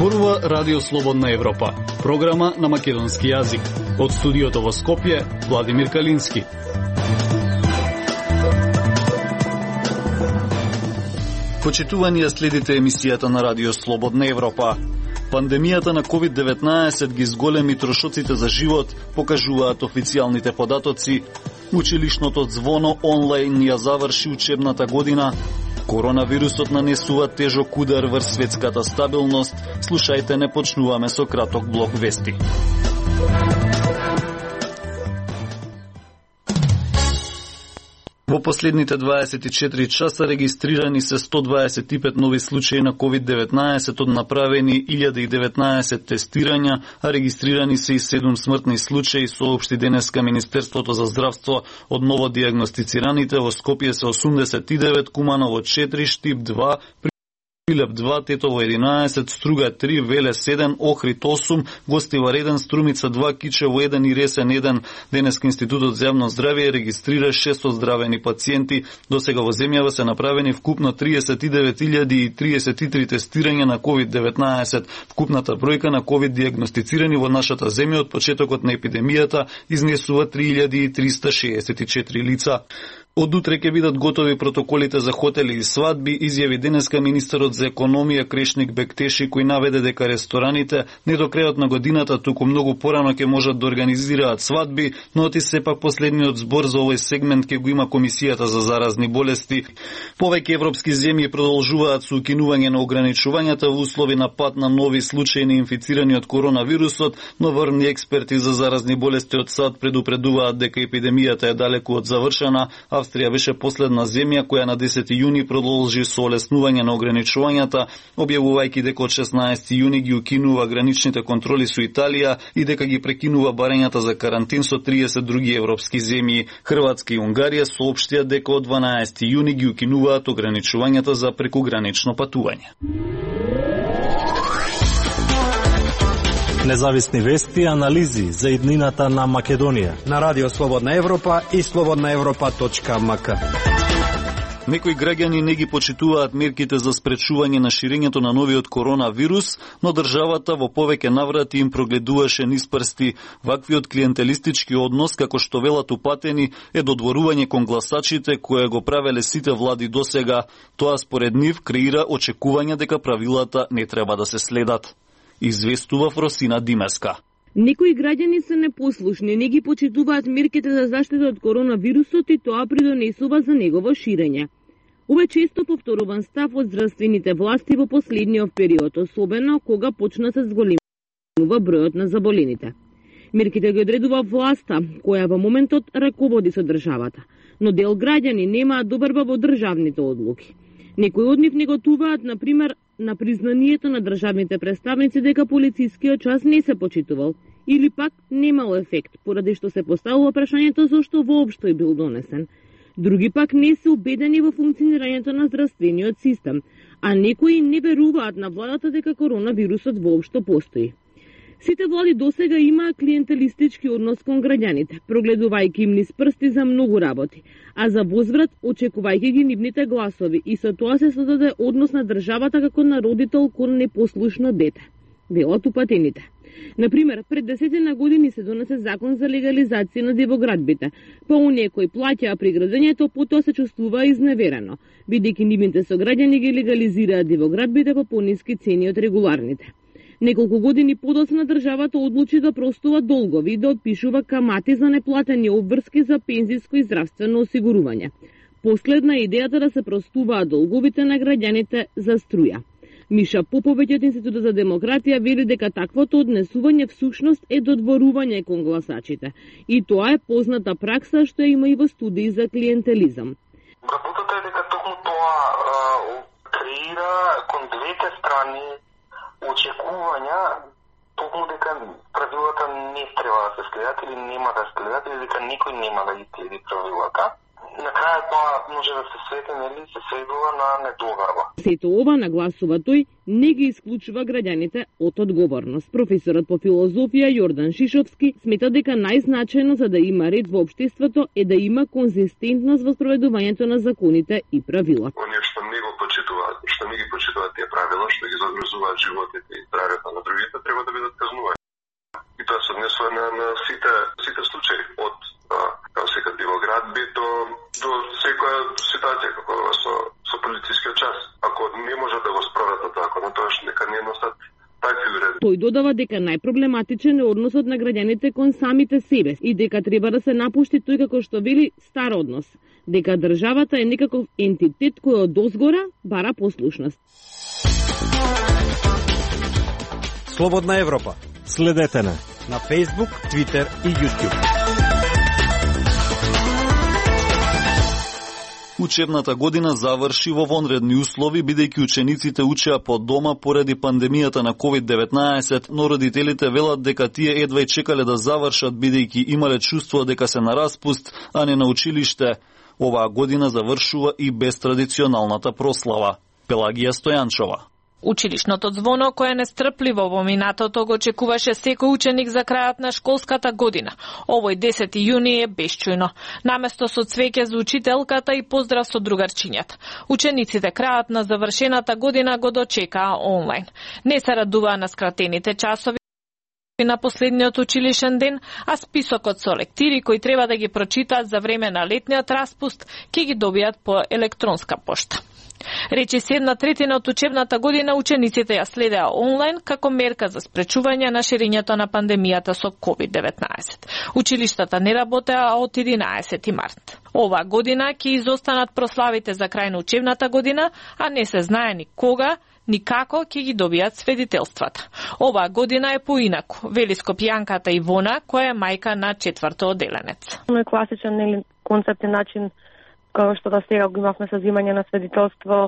Зборува Радио Слободна Европа, програма на македонски јазик. Од студиото во Скопје, Владимир Калински. Почитувани, следите емисијата на Радио Слободна Европа. Пандемијата на COVID-19 ги зголеми трошоците за живот, покажуваат официјалните податоци. Училишното звоно онлайн ја заврши учебната година. Коронавирусот нанесува тежок удар врз светската стабилност. Слушајте, не почнуваме со краток блок вести. Во последните 24 часа регистрирани се 125 нови случаи на COVID-19, од направени 1019 тестирања, а регистрирани се и 7 смртни случаи, соопшти денеска Министерството за здравство. Од ново диагностицираните во Скопје се 89, Куманово 4, Штип 2, Прилеп 2, Тетово 11, Струга 3, Веле 7, Охрид 8, Гостивар 1, Струмица 2, Кичево 1 и Ресен 1. Денеска Институтот за јавно здравје регистрира 6 оздравени пациенти. Досега во земјава се направени вкупно 39.033 тестирања на COVID-19. Вкупната бројка на COVID диагностицирани во нашата земја од почетокот на епидемијата изнесува 3.364 лица. Од утре ќе бидат готови протоколите за хотели и свадби, изјави денеска министерот за економија Крешник Бектеши, кој наведе дека рестораните не до крајот на годината, туку многу порано ќе можат да организираат свадби, но оти сепак последниот збор за овој сегмент ќе го има Комисијата за заразни болести. Повеќе европски земји продолжуваат со укинување на ограничувањата во услови на пат на нови случаи на инфицирани од коронавирусот, но врвни експерти за заразни болести од САД предупредуваат дека епидемијата е далеку од завршена. Австрија беше последна земја која на 10 јуни продолжи со олеснување на ограничувањата, објавувајќи дека од 16 јуни ги укинува граничните контроли со Италија и дека ги прекинува барањата за карантин со 30 други европски земји. Хрватска и Унгарија соопштија дека од 12 јуни ги укинуваат ограничувањата за прекугранично патување. Независни вести и анализи за иднината на Македонија на Радио Слободна Европа и slobodnaevropa.mk. Некои граѓани не ги почитуваат мерките за спречување на ширењето на новиот коронавирус, но државата во повеќе наврати им прогледуваше низ прсти. Ваквиот клиентелистички однос, како што велат упатени, е додворување кон гласачите кое го правеле сите влади досега. Тоа според нив креира очекување дека правилата не треба да се следат. Известува Фросина Димеска. Некои граѓани се непослушни, не ги почитуваат мерките за заштита од коронавирусот и тоа придонесува за негово ширење. Ова често повторуван став од здравствените власти во последниот период, особено кога почна се зголемува бројот на заболените. Мерките ги одредува власта, која во моментот раководи со државата, но дел граѓани немаат добрба во државните одлуки. Некои од нив неготуваат, например, на признанието на државните представници дека полицискиот час не се почитувал или пак немал ефект, поради што се поставува прашањето зошто воопшто е бил донесен. Други пак не се убедени во функционирањето на здравствениот систем, а некои не веруваат на владата дека коронавирусот воопшто постои. Сите влади досега имаа клиентелистички однос кон граѓаните, прогледувајќи им низ прсти за многу работи, а за возврат очекувајќи ги нивните гласови, и со тоа се создаде однос на државата како на родител кон непослушно дете, велат упатените. Например, пред 10 години се донесе закон за легализација на дивоградбите, па оние кои плаќаа при градењето потоа се чувствуваа изневерено, бидејќи нивните сограѓани ги легализираат дивоградбите по пониски цени од регуларните. Неколку години подоцна државата одлучи да простува долгови и да отпишува камати за неплатени обврски за пензиско и здравствено осигурување. Последна е идејата да се простуваат долговите на граѓаните за струја. Миша Поповиќ од Институтот за демократија вели дека таквото однесување всушност е додворување кон гласачите. И тоа е позната пракса што има и во студии за клиентелизам. Работата е дека токму тоа креира кон двете страни очекувања токму дека правилата не треба да се следат или нема да следат или дека никој нема да ги следи правилата. на крајот тоа може да се свети, нели, се сведува на недоверба. Сето ова, нагласува тој, не ги исклучува граѓаните од одговорност. Професорот по филозофија Јордан Шишовски смета дека најзначајно за да има ред во општеството е да има конзистентност во спроведувањето на законите и правила. Оние што не го почитуваат, што не ги почитуваат тие правила, што ги загрозуваат животите и здравјето на другите, треба да бидат казнувани. И тоа се однесува на сите случаи, од како се каде во градби до секоја ситуација како со полицискиот час. Ако не може да го спроведат законот, тоа нека не носат такви уреди. Тој додава дека најпроблематичен е односот на граѓаните кон самите себе и дека треба да се напушти тој, како што вели, стар однос, дека државата е некаков ентитет кој од озгора бара послушност. Слободна Европа. Следете на Facebook, Twitter и YouTube. Учебната година заврши во вонредни услови, бидејќи учениците учеа по дома поради пандемијата на COVID-19, но родителите велат дека тие едва и чекале да завршат, бидејќи имале чувство дека се на распуст, а не на училиште. Оваа година завршува и без традиционалната прослава. Пелагија Стојанчова. Училишното звоно, кое нестрпливо во минатото го очекуваше секој ученик за крајот на школската година. Овој 10 јуни е бесчујно. Наместо со цвеќе за учителката и поздрав со другарчињата. Учениците крајот на завршената година го дочекаа онлайн. Не се радуваа на скратените часови на последниот училишен ден, а списокот со лектири кои треба да ги прочитаат за време на летниот распуст ќе ги добијат по електронска пошта. Речиси 1/3 од учебната година учениците ја следеа онлайн како мерка за спречување на ширењето на пандемијата со COVID-19. Училиштата не работеа од 11 март. Оваа година ќе изостанат прославите за крај на учебната година, а не се знае ни кога, ни како ќе ги добијат свидетелствата. Оваа година е поинаку, вели скопјанката Ивона, која е мајка на 4-то одделенец. Класичен концепт и начин како што сега го имавме со взимање на свидетелство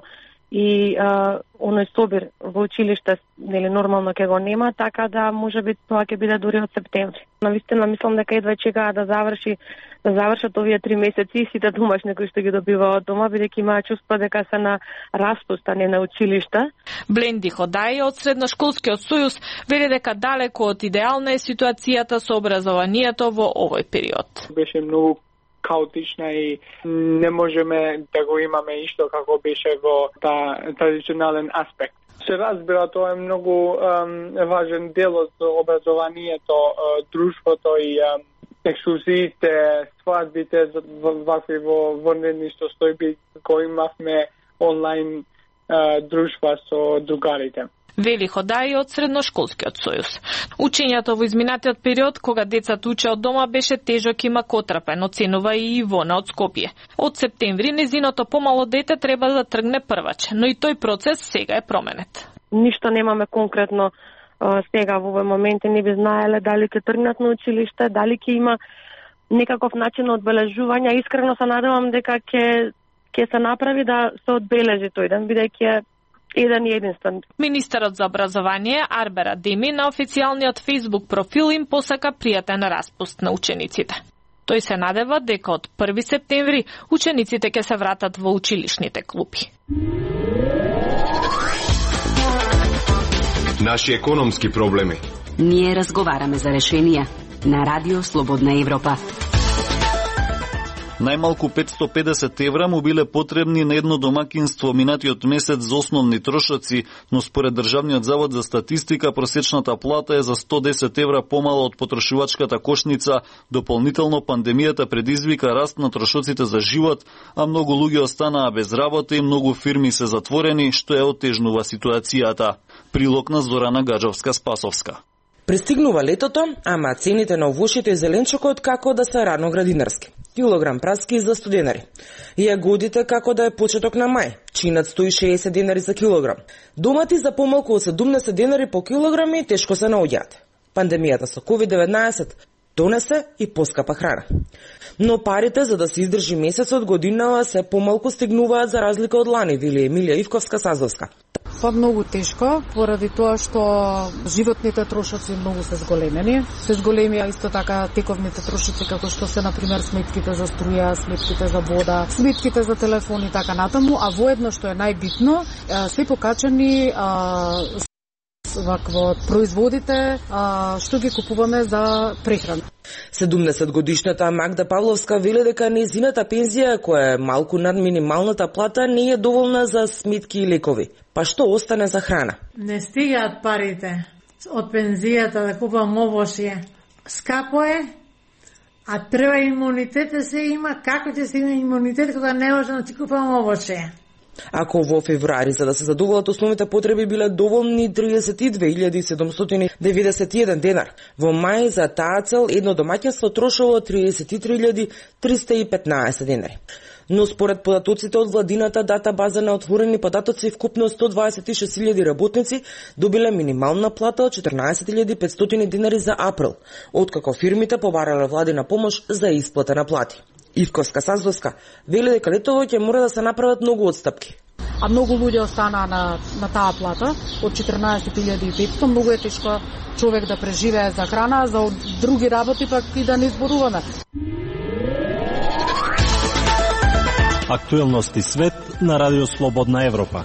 и оној собир во училиште, нормално ќе го нема, така да можеби тоа ќе биде дури од септември. Навистина мислам дека едва чекаа да завршат овие 3 месеци и сите домашни кои што ги добиваат дома, бидејќи имаат чувство дека се на распуст, а не на училиште. Бленди Ходај од Средношколскиот сојуз вели дека далеко од идеална е ситуацијата со образованието во овој период. Беше многу хаотична и не можеме да го имаме исто како беше во традиционален аспект. Се разбира, тоа е многу важен дел од образованието, друштвото и екскурзиите, свадбите, вакви во вонредни состојби кои имавме онлайн друштва со другарите. Вели Ходај од Средношколскиот сојуз. Учењето во изминатиот период, кога децата учеа од дома, беше тежок и макотрапен, оценува и Ивона од Скопје. Од септември незиното помало дете треба да тргне првач, но и тој процес сега е променет. Ништо немаме конкретно сега во овој момент, не би знаеле дали ќе тргнат на училиште, дали ќе има некаков начин на одбележување. Искрено се надевам дека ќе се направи да се одбележи тој ден, бидејќи еден и единствен. Министерот за образование Арбер Адеми на официјалниот Facebook профил им посака пријатен распуст на учениците. Тој се надева дека од 1 септември учениците ќе се вратат во училишните клупи. Наши економски проблеми. Ние разговараме за решенија на Радио Слободна Европа. Најмалку 550 евра му биле потребни на едно домакинство минатиот месец за основни трошоци, но според Државниот завод за статистика просечната плата е за 110 евра помала од потрошувачката кошница. Дополнително пандемијата предизвика раст на трошоците за живот, а многу луѓе останаа без работа и многу фирми се затворени, што е отежнува ситуацијата. Прилог на Зорана Гаджовска-Спасовска. Пристигнува летото, ама цените на овошјето и зеленчукот како да се раноградинарски. Килограм праски за 100 денари. Јагодите како да е почеток на мај, чинат 160 денари за килограм. Домати за помалку од 70 денари по килограм и тешко се наоѓаат. Пандемијата со COVID-19 донесе и поскапа храна. Но парите за да се издржи месецот годинава се помалку стигнуваат за разлика од лани, вели Емилија Ивковска-Сазовска. Па многу тешко, поради тоа што животните трошоци многу се зголемени. Се зголемија исто така тековните трошоци, како што се, например, сметките за струја, сметките за вода, сметките за телефон и така натаму, а воедно што е најбитно, се покачани во производите што ги купуваме за прехрана. 70-годишната Магда Павловска вели дека нејзината пензија, која е малку над минималната плата, не е доволна за сметки и лекови. Па што остане за храна? Не стигаат парите од пензијата да купам овошје. Скапо е, а треба имунитет да се има. Како ќе се има имунитет кога не можам да си купам овошје? Ако во февруари за да се задоволат основните потреби биле доволни 32.791 денар, во мај за таа цел едно домаќинство трошело 33.315 денари. Но според податоците од владината датабаза на отворени податоци, вкупно 126.000 работници добиле минимална плата од 14.500 денари за април, откако фирмите побарале владина помош за исплата на плати. Ивковска-Сазовска вели дека летово ќе мора да се направат многу отстапки. А многу луѓе останаа на таа плата од 14.500, многу е тешко човек да преживее за храна, за други работи пак и да не изборуваме. Актуелности свет на Радио Слободна Европа.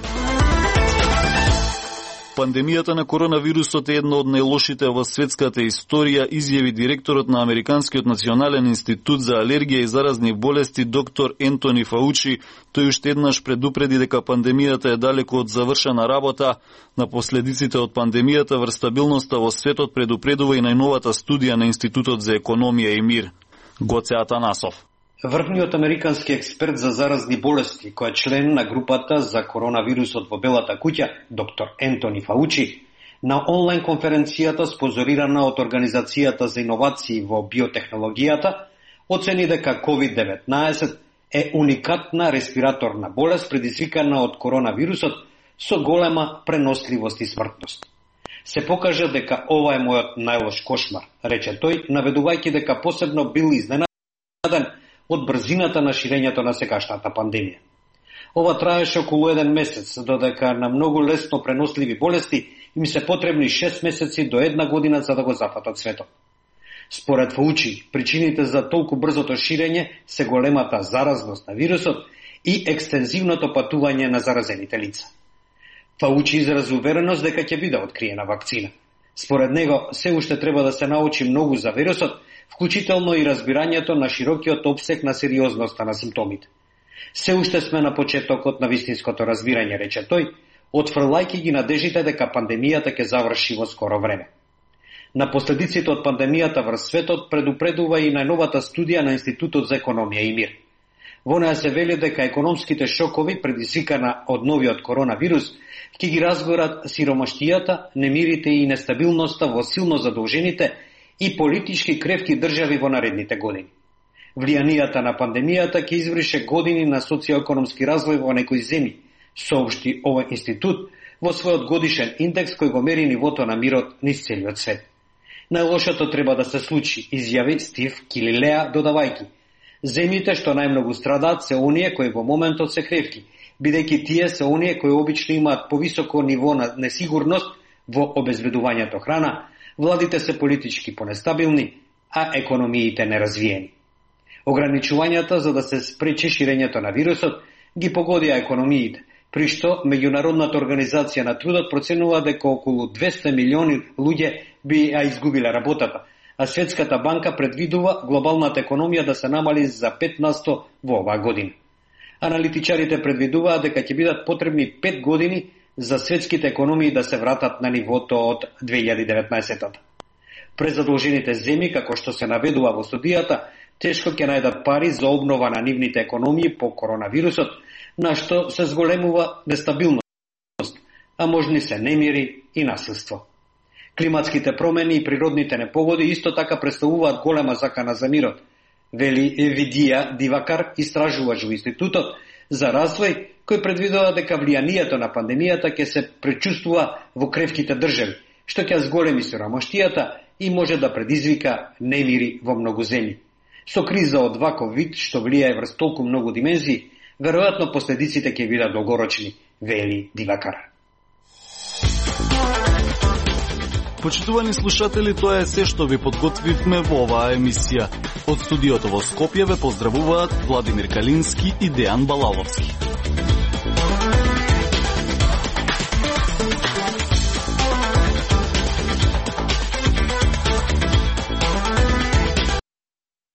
Пандемијата на коронавирусот е една од најлошите во светската историја, изјави директорот на Американскиот национален институт за алергија и заразни болести доктор Ентони Фаучи. Тој уште еднаш предупреди дека пандемијата е далеку од завршена работа. На последиците од пандемијата врз стабилноста во светот предупредува и најновата студија на Институтот за економија и мир. Гоце Атанасов. Врхниот американски експерт за заразни болести, кој е член на групата за коронавирусот во Белата куќа, доктор Ентони Фаучи, на онлайн конференцијата спонзорирана од Организацијата за иновации во биотехнологијата, оцени дека COVID-19 е уникатна респираторна болест предизвикана од коронавирусот со голема преносливост и смртност. Се покажа дека ова е мојот најлош кошмар, рече тој, наведувајќи дека посебно бил изненаден од брзината на ширењето на сегашната пандемија. Ова траеше околу 1 месец, додека на многу лесно преносливи болести им се потребни 6 месеци до 1 година за да го зафатат светот. Според Фаучи, причините за толку брзото ширење се големата заразност на вирусот и екстензивното патување на заразените лица. Фаучи изрази увереност дека ќе биде откриена вакцина. Според него, се уште треба да се научи многу за вирусот, вклучително и разбирањето на широкиот опсег на сериозноста на симптомите. Се уште сме на почетокот на вистинското разбирање, рече тој, отфрлајќи ги надежите дека пандемијата ќе заврши во скоро време. На последиците од пандемијата врз светот предупредува и најновата студија на Институтот за економија и мир. Во неја се вели дека економските шокови предизвикана од новиот коронавирус ќе ги разгорат сиромаштијата, немирите и нестабилноста во силно задолжените и политички кревки држави во наредните години. Влијанијата на пандемијата ќе изврши години на социоекономски развој во некои земји, соопшти овој институт во својот годишен индекс кој го мери нивото на мирот низ целиот свет. Најлошото треба да се случи, изјави Стив Килилеа, додавајќи: земјите што најмногу страдаат се оние кои во моментот се кревки, бидејќи тие се оние кои обично имаат повисоко ниво на несигурност во обезбедувањето храна, владите се политички понестабилни, а економиите неразвиени. Ограничувањата за да се спречи ширењето на вирусот ги погодија економиите, при што Меѓународната организација на трудот проценува дека околу 200 милиони луѓе би ја изгубиле работата, а Светската банка предвидува глобалната економија да се намали за 5% во оваа година. Аналитичарите предвидуваат дека ќе бидат потребни 5 години за светските економии да се вратат на нивото од 2019. Презадолжените земји, како што се наведува во студијата, тешко ќе најдат пари за обнова на нивните економии по коронавирусот, на што се зголемува нестабилност, а можни се немири и насилство. Климатските промени и природните непогоди исто така представуваат голема закана за мирот, вели Видија Дивакар, истражувач во Институтот за развој, кој предвидува дека влијанието на пандемијата ќе се пречувствува во кревките држави, што ќе зголеми сиромаштијата и може да предизвика немири во многу земји. Со криза од ваков вид, што влијае врз толку многу димензии, веројатно последиците ќе бидат долгорочни, вели Дивакар. Почитувани слушатели, тоа е се што ви подготвивме во оваа емисија. Од студиото во Скопје ве поздравуваат Владимир Калински и Дејан Балаловски.